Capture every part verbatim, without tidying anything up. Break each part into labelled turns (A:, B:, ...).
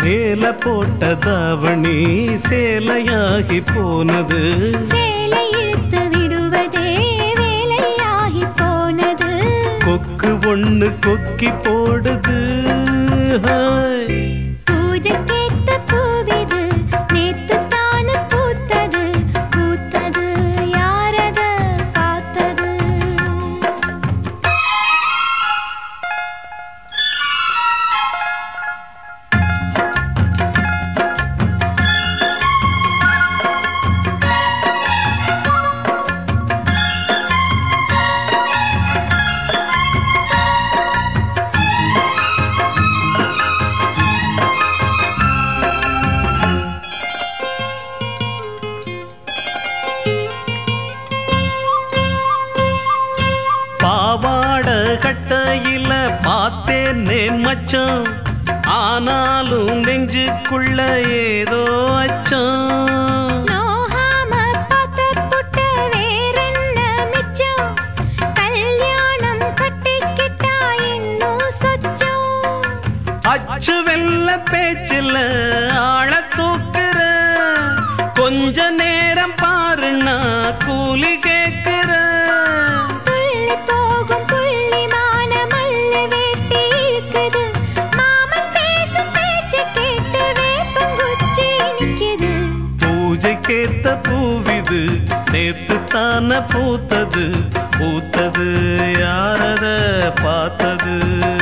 A: மேல போட்ட தாவணி சேலையாகி போனது,
B: சேலை இழுத்து விடுவதே வேலையாகி போனது.
A: கொக்கு ஒண்ணு கொக்கி போடுது.
B: பூஜைக்கேத்த பூவிது நேத்து தானு பூத்தது, பூத்தது யாரத பார்த்தது.
A: பாவாட கட்டையில பார்த்தேனே மச்சம், ஆனாலும் நெஞ்சுக்குள்ள ஏதோ அச்சம்.
B: நோகாம பார்த்த புட்ட வேறென்ன மிச்சம், கல்யாணம் கட்டிக்கிட்டா இன்னும் சொச்சம்.
A: அச்சு வெல்ல பேச்சில் ஆழ தூக்குற, கொஞ்ச நேரம் பாருன்னா கூலி கேட்கிற. பூஜைக்கேத்த பூவிது நேத்து தான பூத்தது, பூத்தது யாரத பார்த்தது.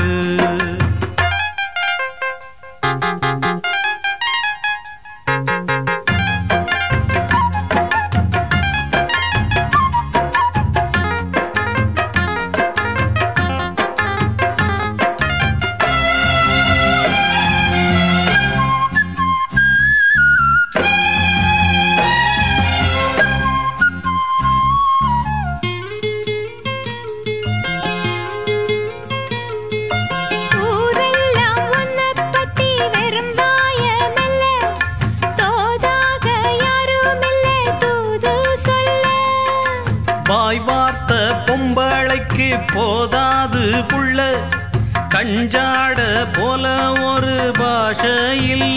A: வாய் வார்த்த பொம்பளைக்கு போதாது புள்ள, கஞ்சாட போல ஒரு பாஷை இல்ல.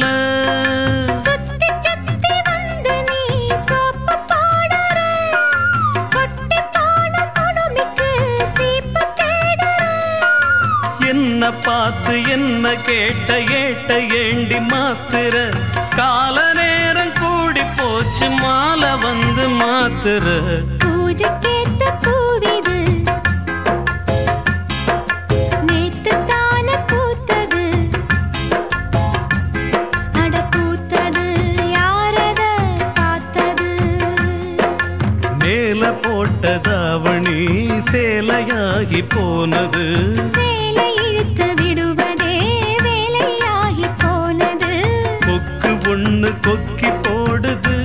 A: என்ன பார்த்து என்ன கேட்ட ஏட்ட ஏண்டி மாத்திர, கால நேரம் கூடி போச்சு மாலை வந்து மாத்திர.
B: பூஜைக்கேத்த பூவிது நேத்து தான பூத்தது, அட பூத்தது யாரத பார்த்தது.
A: மேல போட்ட தாவணி சேலையாகி போனது,
B: சேலை இழுத்து விடுவதே வேலையாகி போனது.
A: கொக்கு ஒண்ணு கொக்கி போடுது.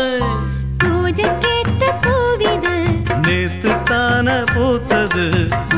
B: பூஜைக்கேத்த பூவிது
A: நேத்து தான பூத்தது.